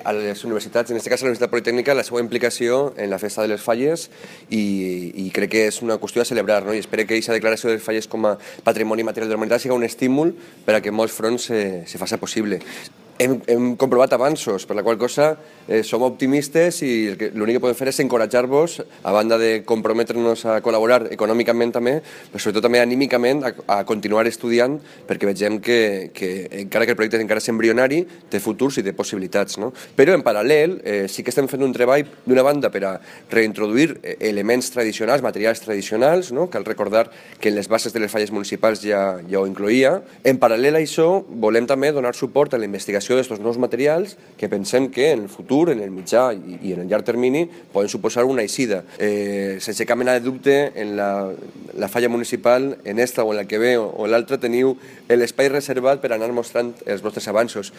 a les universitats, en aquest cas a la Universitat Politècnica, la seva implicació en la festa de les falles i crec que és una qüestió a celebrar, no? I espero que aquesta declaració de les falles com a patrimoni material de la humanitat sigui un estímul per a que molts fronts se faci possible. Hem comprovat avanços, per la qual cosa som optimistes i l'únic que podem fer és encoratjar-vos, a banda de comprometre'ns a col·laborar econòmicament també, però sobretot també anímicament a continuar estudiant, perquè vegem que encara que el projecte encara és embrionari, té futurs i té possibilitats, no? Però en paral·lel sí que estem fent un treball d'una banda per a reintroduir elements tradicionals, materials tradicionals, no? Cal recordar que en les bases de les falles municipals ja ho incloïa. En paral·lel a això volem també donar suport a la investigació d'aquests nous materials que pensem que en el futur, en el mitjà i en el llarg termini poden suposar una eixida. Sense cap mena de dubte, en la falla municipal, en esta o en la que ve o en l'altra, teniu l'espai reservat per anar mostrant els vostres avanços.